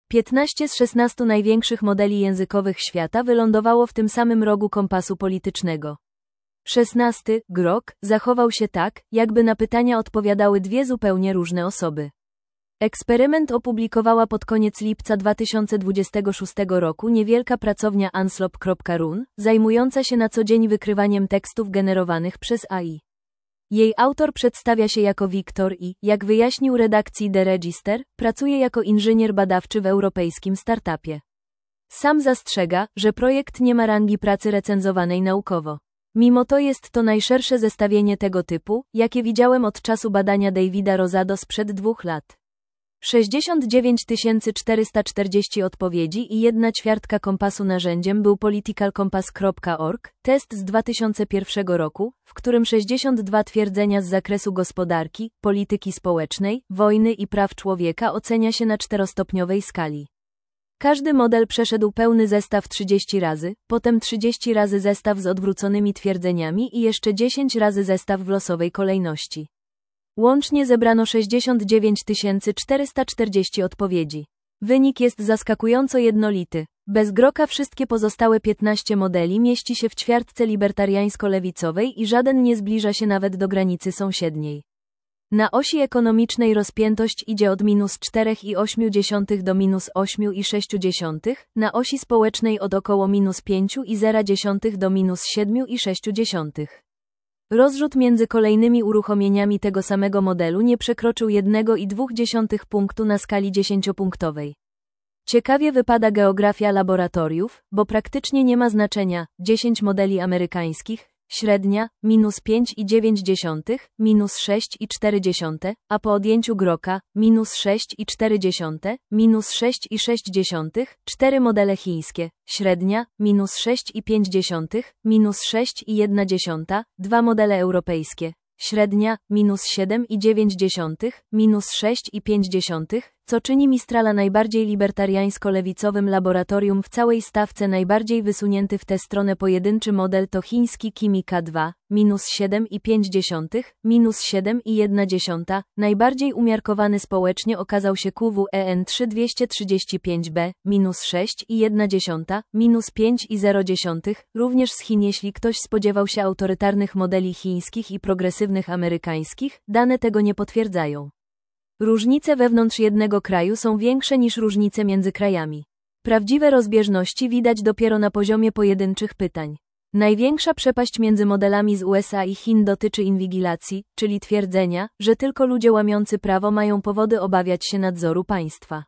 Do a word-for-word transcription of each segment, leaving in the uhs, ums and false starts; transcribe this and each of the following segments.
piętnaście z szesnastu największych modeli językowych świata wylądowało w tym samym rogu kompasu politycznego. szesnasty, Grok, zachował się tak, jakby na pytania odpowiadały dwie zupełnie różne osoby. Eksperyment opublikowała pod koniec lipca dwa tysiące dwudziestego szóstego roku niewielka pracownia Anslop kropka run, zajmująca się na co dzień wykrywaniem tekstów generowanych przez A I. Jej autor przedstawia się jako Wiktor i, jak wyjaśnił redakcji The Register, pracuje jako inżynier badawczy w europejskim startupie. Sam zastrzega, że projekt nie ma rangi pracy recenzowanej naukowo. Mimo to jest to najszersze zestawienie tego typu, jakie widziałem od czasu badania Davida Rosado sprzed dwóch lat. sześćdziesiąt dziewięć tysięcy czterysta czterdzieści odpowiedzi i jedna ćwiartka kompasu. Narzędziem był political compass kropka org, test z dwa tysiące pierwszego roku, w którym sześćdziesiąt dwa twierdzenia z zakresu gospodarki, polityki społecznej, wojny i praw człowieka ocenia się na czterostopniowej skali. Każdy model przeszedł pełny zestaw trzydzieści razy, potem trzydzieści razy zestaw z odwróconymi twierdzeniami i jeszcze dziesięć razy zestaw w losowej kolejności. Łącznie zebrano sześćdziesiąt dziewięć tysięcy czterysta czterdzieści odpowiedzi. Wynik jest zaskakująco jednolity. Bez Groka wszystkie pozostałe piętnaście modeli mieści się w ćwiartce libertariańsko-lewicowej i żaden nie zbliża się nawet do granicy sąsiedniej. Na osi ekonomicznej rozpiętość idzie od minus cztery i osiem dziesiątych do minus osiem i sześć dziesiątych, na osi społecznej od około minus pięć i zero dziesiątych do minus siedem i sześć dziesiątych. Rozrzut między kolejnymi uruchomieniami tego samego modelu nie przekroczył jeden i dwa dziesiątych punktu na skali dziesięciopunktowej. Ciekawie wypada geografia laboratoriów, bo praktycznie nie ma znaczenia, dziesięć modeli amerykańskich, średnia, minus pięć i dziewięć dziesiątych, minus sześć i cztery dziesiąte, a po odjęciu Groka, minus sześć i cztery dziesiąte, minus sześć i sześć dziesiątych, cztery modele chińskie, średnia, minus sześć i pięć dziesiątych, minus sześć i jedna dziesiąta, dwa modele europejskie, średnia, minus siedem i dziewięć dziesiątych, minus sześć i pięć dziesiątych, co czyni Mistrala najbardziej libertariańsko-lewicowym laboratorium w całej stawce. Najbardziej wysunięty w tę stronę pojedynczy model to chiński Kimi K dwa, minus siedem i pięć dziesiątych, minus siedem i jedna dziesiąta, najbardziej umiarkowany społecznie okazał się Q W E N trzy dwieście trzydzieści pięć B, minus sześć i jedna dziesiąta, minus pięć i zero dziesiątych, również z Chin. Jeśli ktoś spodziewał się autorytarnych modeli chińskich i progresywnych amerykańskich, dane tego nie potwierdzają. Różnice wewnątrz jednego kraju są większe niż różnice między krajami. Prawdziwe rozbieżności widać dopiero na poziomie pojedynczych pytań. Największa przepaść między modelami z U S A i Chin dotyczy inwigilacji, czyli twierdzenia, że tylko ludzie łamiący prawo mają powody obawiać się nadzoru państwa.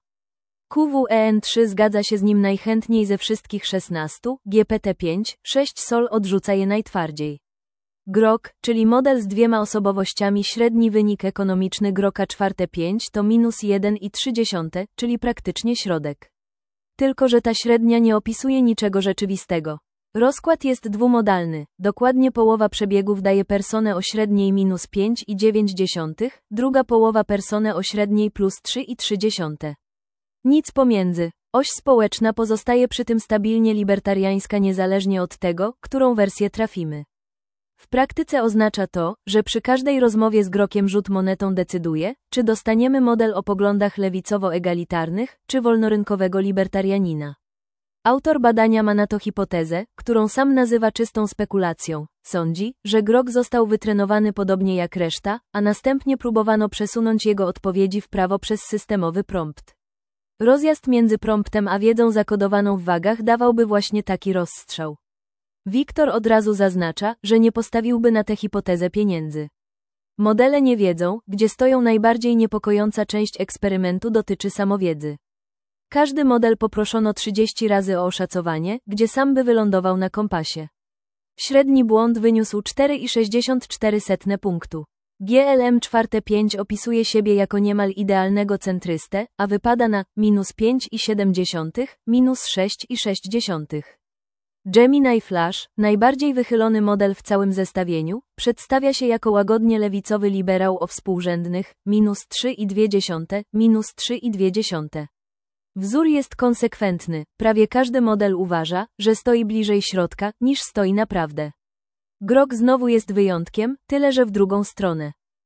Q W E N trzy zgadza się z nim najchętniej ze wszystkich szesnastu, G P T pięć, sześć Sol odrzuca je najtwardziej. Grok, czyli model z dwiema osobowościami. Średni wynik ekonomiczny Groka czwarte pięć to minus jeden i trzy dziesiąte, czyli praktycznie środek. Tylko że ta średnia nie opisuje niczego rzeczywistego. Rozkład jest dwumodalny, dokładnie połowa przebiegów daje personę o średniej minus pięć i dziewięć dziesiątych, druga połowa personę o średniej plus trzy i trzy dziesiąte. Nic pomiędzy. Oś społeczna pozostaje przy tym stabilnie libertariańska niezależnie od tego, którą wersję trafimy. W praktyce oznacza to, że przy każdej rozmowie z Grokiem rzut monetą decyduje, czy dostaniemy model o poglądach lewicowo-egalitarnych, czy wolnorynkowego libertarianina. Autor badania ma na to hipotezę, którą sam nazywa czystą spekulacją. Sądzi, że Grok został wytrenowany podobnie jak reszta, a następnie próbowano przesunąć jego odpowiedzi w prawo przez systemowy prompt. Rozjazd między promptem a wiedzą zakodowaną w wagach dawałby właśnie taki rozstrzał. Wiktor od razu zaznacza, że nie postawiłby na tę hipotezę pieniędzy. Modele nie wiedzą, gdzie stoją. Najbardziej niepokojąca część eksperymentu dotyczy samowiedzy. Każdy model poproszono trzydzieści razy o oszacowanie, gdzie sam by wylądował na kompasie. Średni błąd wyniósł cztery i sześćdziesiąt cztery punktu. G L M czwarte pięć opisuje siebie jako niemal idealnego centrystę, a wypada na minus pięć i siedem dziesiątych, minus sześć i sześć dziesiątych. Gemini Flash, najbardziej wychylony model w całym zestawieniu, przedstawia się jako łagodnie lewicowy liberał o współrzędnych, minus trzy i dwie dziesiąte, minus trzy i dwie dziesiąte. Wzór jest konsekwentny, prawie każdy model uważa, że stoi bliżej środka, niż stoi naprawdę. Grok znowu jest wyjątkiem, tyle że w drugą stronę.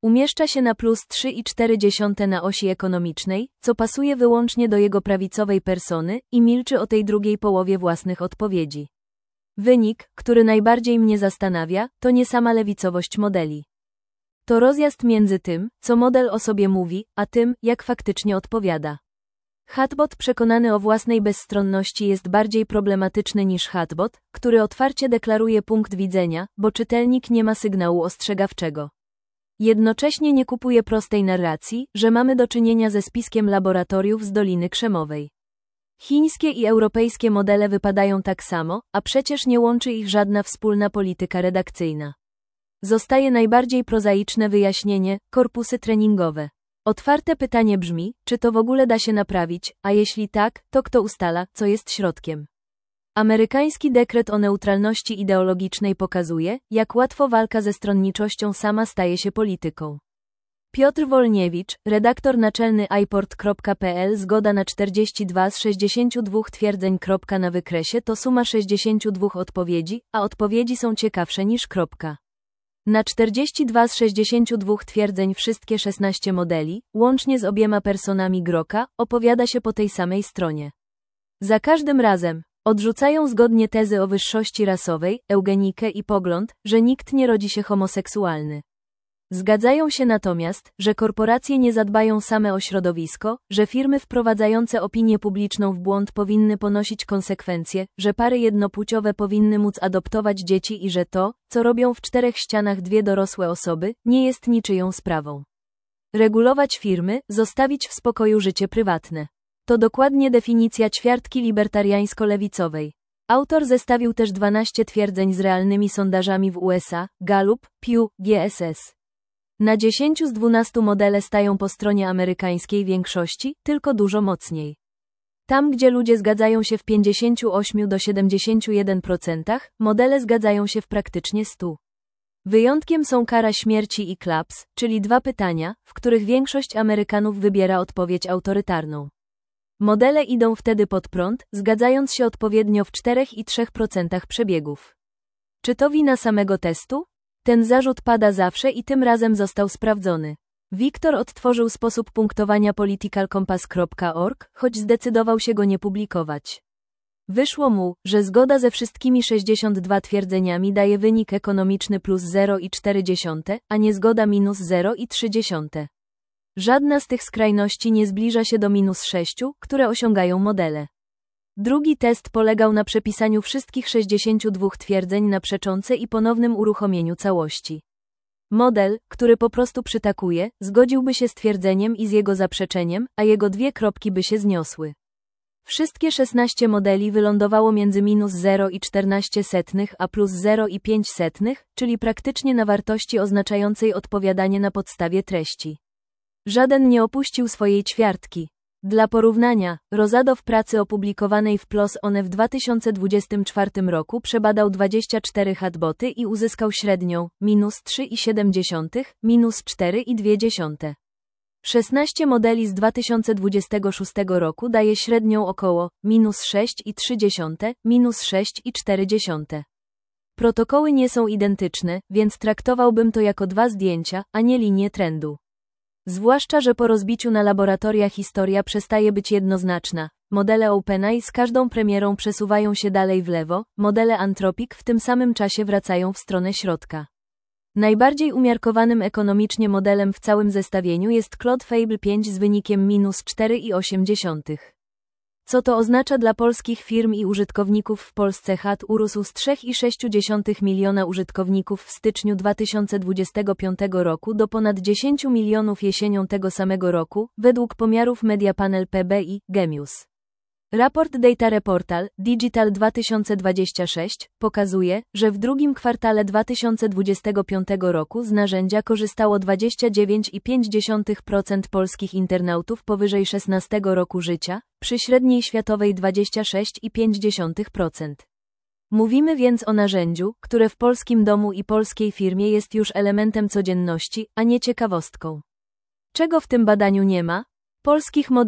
Umieszcza się na plus trzy i cztery dziesiąte na osi ekonomicznej, co pasuje wyłącznie do jego prawicowej persony i milczy o tej drugiej połowie własnych odpowiedzi. Wynik, który najbardziej mnie zastanawia, to nie sama lewicowość modeli. To rozjazd między tym, co model o sobie mówi, a tym, jak faktycznie odpowiada. Chatbot przekonany o własnej bezstronności jest bardziej problematyczny niż chatbot, który otwarcie deklaruje punkt widzenia, bo czytelnik nie ma sygnału ostrzegawczego. Jednocześnie nie kupuje prostej narracji, że mamy do czynienia ze spiskiem laboratoriów z Doliny Krzemowej. Chińskie i europejskie modele wypadają tak samo, a przecież nie łączy ich żadna wspólna polityka redakcyjna. Zostaje najbardziej prozaiczne wyjaśnienie, korpusy treningowe. Otwarte pytanie brzmi, czy to w ogóle da się naprawić, a jeśli tak, to kto ustala, co jest środkiem. Amerykański dekret o neutralności ideologicznej pokazuje, jak łatwo walka ze stronniczością sama staje się polityką. Piotr Wolniewicz, redaktor naczelny iPort kropka p l. Zgoda na czterdzieści dwa z sześćdziesięciu dwóch twierdzeń. Na wykresie to suma sześćdziesięciu dwóch odpowiedzi, a odpowiedzi są ciekawsze niż kropka. Na czterdzieści dwa z sześćdziesięciu dwóch twierdzeń wszystkie szesnaście modeli, łącznie z obiema personami Groka, opowiada się po tej samej stronie. Za każdym razem odrzucają zgodnie tezy o wyższości rasowej, eugenikę i pogląd, że nikt nie rodzi się homoseksualny. Zgadzają się natomiast, że korporacje nie zadbają same o środowisko, że firmy wprowadzające opinię publiczną w błąd powinny ponosić konsekwencje, że pary jednopłciowe powinny móc adoptować dzieci i że to, co robią w czterech ścianach dwie dorosłe osoby, nie jest niczyją sprawą. Regulować firmy, zostawić w spokoju życie prywatne. To dokładnie definicja ćwiartki libertariańsko-lewicowej. Autor zestawił też dwanaście twierdzeń z realnymi sondażami w U S A, Gallup, Pew, G S S. Na dziesięciu z dwunastu modele stają po stronie amerykańskiej większości, tylko dużo mocniej. Tam, gdzie ludzie zgadzają się w pięćdziesięciu ośmiu do siedemdziesięciu jeden procent, modele zgadzają się w praktycznie stu. Wyjątkiem są kara śmierci i klaps, czyli dwa pytania, w których większość Amerykanów wybiera odpowiedź autorytarną. Modele idą wtedy pod prąd, zgadzając się odpowiednio w czterech i trzech procentach przebiegów. Czy to wina samego testu? Ten zarzut pada zawsze i tym razem został sprawdzony. Wiktor odtworzył sposób punktowania political compass kropka org, choć zdecydował się go nie publikować. Wyszło mu, że zgoda ze wszystkimi sześćdziesięcioma dwoma twierdzeniami daje wynik ekonomiczny plus zero i cztery dziesiąte, a niezgoda minus zero i trzy dziesiąte. Żadna z tych skrajności nie zbliża się do minus sześciu, które osiągają modele. Drugi test polegał na przepisaniu wszystkich sześćdziesięciu dwóch twierdzeń na przeczące i ponownym uruchomieniu całości. Model, który po prostu przytakuje, zgodziłby się z twierdzeniem i z jego zaprzeczeniem, a jego dwie kropki by się zniosły. Wszystkie szesnaście modeli wylądowało między minus zero i czternaście setnych a plus zero i pięć setnych, czyli praktycznie na wartości oznaczającej odpowiadanie na podstawie treści. Żaden nie opuścił swojej ćwiartki. Dla porównania, Rosado w pracy opublikowanej w P L O S One w dwa tysiące dwudziestym czwartym roku przebadał dwadzieścia cztery chatboty i uzyskał średnią minus trzy i siedem dziesiątych, minus cztery i dwie dziesiąte. szesnaście modeli z dwa tysiące dwudziestego szóstego roku daje średnią około minus sześć i trzy dziesiąte, minus sześć i cztery dziesiąte. Protokoły nie są identyczne, więc traktowałbym to jako dwa zdjęcia, a nie linię trendu. Zwłaszcza, że po rozbiciu na laboratoria historia przestaje być jednoznaczna. Modele OpenAI z każdą premierą przesuwają się dalej w lewo, modele Anthropic w tym samym czasie wracają w stronę środka. Najbardziej umiarkowanym ekonomicznie modelem w całym zestawieniu jest Claude Fable pięć z wynikiem minus cztery i osiem dziesiątych. Co to oznacza dla polskich firm i użytkowników w Polsce? Chat urósł z trzy i sześć dziesiątych miliona użytkowników w styczniu dwa tysiące dwudziestego piątego roku do ponad dziesięć milionów jesienią tego samego roku, według pomiarów Mediapanel P B i Gemius. Raport Data Reportal Digital dwa tysiące dwudziesty szósty pokazuje, że w drugim kwartale dwa tysiące dwudziestego piątego roku z narzędzia korzystało dwadzieścia dziewięć i pięć dziesiątych procent polskich internautów powyżej szesnastego roku życia, przy średniej światowej dwadzieścia sześć i pięć dziesiątych procent. Mówimy więc o narzędziu, które w polskim domu i polskiej firmie jest już elementem codzienności, a nie ciekawostką. Czego w tym badaniu nie ma? Polskich modeli.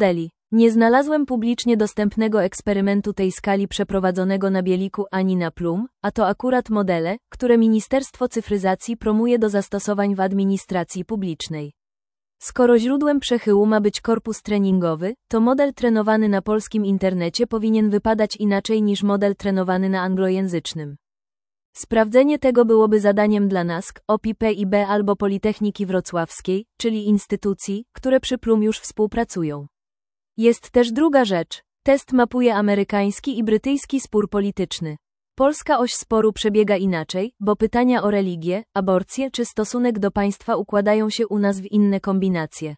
Nie znalazłem publicznie dostępnego eksperymentu tej skali przeprowadzonego na bieliku ani na plum, a to akurat modele, które Ministerstwo Cyfryzacji promuje do zastosowań w administracji publicznej. Skoro źródłem przechyłu ma być korpus treningowy, to model trenowany na polskim internecie powinien wypadać inaczej niż model trenowany na anglojęzycznym. Sprawdzenie tego byłoby zadaniem dla N A S K, O P I P I B albo Politechniki Wrocławskiej, czyli instytucji, które przy plum już współpracują. Jest też druga rzecz. Test mapuje amerykański i brytyjski spór polityczny. Polska oś sporu przebiega inaczej, bo pytania o religię, aborcję czy stosunek do państwa układają się u nas w inne kombinacje.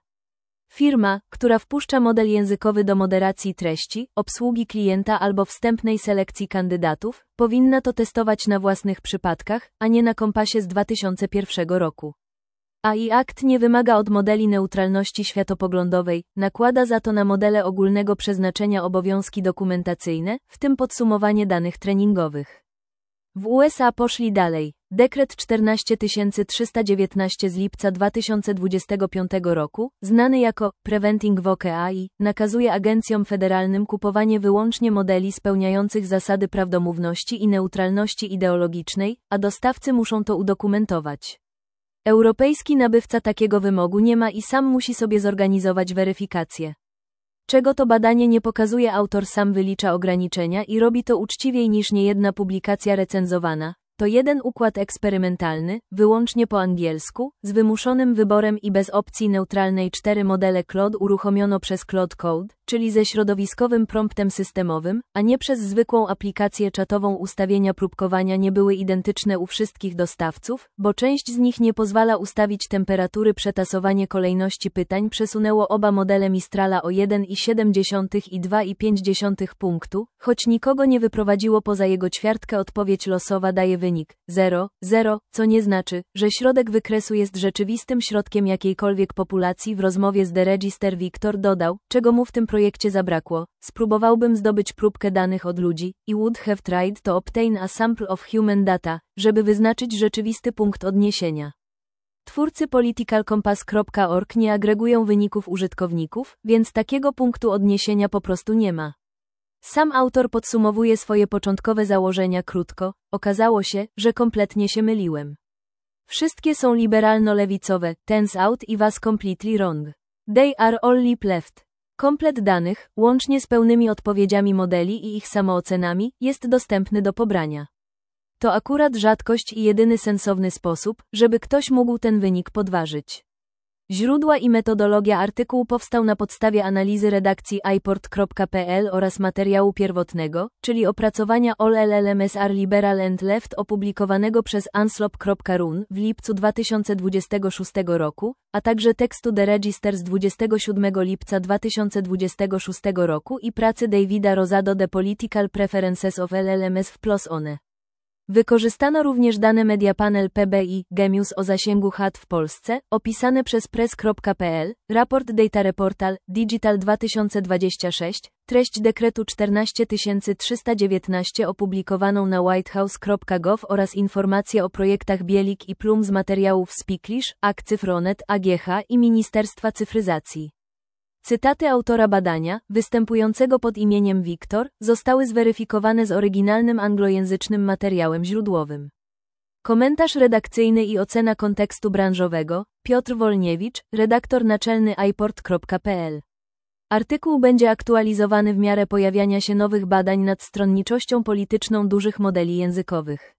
Firma, która wpuszcza model językowy do moderacji treści, obsługi klienta albo wstępnej selekcji kandydatów, powinna to testować na własnych przypadkach, a nie na kompasie z dwa tysiące pierwszego roku. A I Act nie wymaga od modeli neutralności światopoglądowej, nakłada za to na modele ogólnego przeznaczenia obowiązki dokumentacyjne, w tym podsumowanie danych treningowych. W U S A poszli dalej. Dekret czternaście tysięcy trzysta dziewiętnaście z lipca dwa tysiące dwudziestego piątego roku, znany jako Preventing Woke A I, nakazuje agencjom federalnym kupowanie wyłącznie modeli spełniających zasady prawdomówności i neutralności ideologicznej, a dostawcy muszą to udokumentować. Europejski nabywca takiego wymogu nie ma i sam musi sobie zorganizować weryfikację. Czego to badanie nie pokazuje, autor sam wylicza ograniczenia i robi to uczciwiej niż niejedna publikacja recenzowana. To jeden układ eksperymentalny, wyłącznie po angielsku, z wymuszonym wyborem i bez opcji neutralnej. Cztery modele Claude uruchomiono przez Claude Code, czyli ze środowiskowym promptem systemowym, a nie przez zwykłą aplikację czatową. Ustawienia próbkowania nie były identyczne u wszystkich dostawców, bo część z nich nie pozwala ustawić temperatury. Przetasowanie kolejności pytań przesunęło oba modele Mistrala o jeden przecinek siedem i dwa przecinek pięć punktu, choć nikogo nie wyprowadziło poza jego ćwiartkę. Odpowiedź losowa daje wynik zero, zero, co nie znaczy, że środek wykresu jest rzeczywistym środkiem jakiejkolwiek populacji. W rozmowie z The Register Victor dodał, czego mu w tym projekcie zabrakło: spróbowałbym zdobyć próbkę danych od ludzi, i would have tried to obtain a sample of human data, żeby wyznaczyć rzeczywisty punkt odniesienia. Twórcy political compass kropka org nie agregują wyników użytkowników, więc takiego punktu odniesienia po prostu nie ma. Sam autor podsumowuje swoje początkowe założenia krótko: okazało się, że kompletnie się myliłem. Wszystkie są liberalno-lewicowe, turns out I was completely wrong. They are all lip left. Komplet danych, łącznie z pełnymi odpowiedziami modeli i ich samoocenami, jest dostępny do pobrania. To akurat rzadkość i jedyny sensowny sposób, żeby ktoś mógł ten wynik podważyć. Źródła i metodologia. Artykuł powstał na podstawie analizy redakcji iPort kropka p l oraz materiału pierwotnego, czyli opracowania All L L Ms are Liberal and Left, opublikowanego przez Anslop kropka run w lipcu dwa tysiące dwudziestego szóstego roku, a także tekstu The Register z dwudziestego siódmego lipca dwa tysiące dwudziestego szóstego roku i pracy Davida Rosado The Political Preferences of L L Ms w P L O S One. Wykorzystano również dane Mediapanel P B I, Gemius o zasięgu H A T w Polsce, opisane przez press kropka p l, raport Data Reportal, Digital dwa tysiące dwadzieścia sześć, treść dekretu czternaście tysięcy trzysta dziewiętnaście opublikowaną na whitehouse kropka gov oraz informacje o projektach Bielik i Plum z materiałów Speaklish, A K Cyfronet, A G H i Ministerstwa Cyfryzacji. Cytaty autora badania, występującego pod imieniem Wiktor, zostały zweryfikowane z oryginalnym anglojęzycznym materiałem źródłowym. Komentarz redakcyjny i ocena kontekstu branżowego, Piotr Wolniewicz, redaktor naczelny iPort kropka p l. Artykuł będzie aktualizowany w miarę pojawiania się nowych badań nad stronniczością polityczną dużych modeli językowych.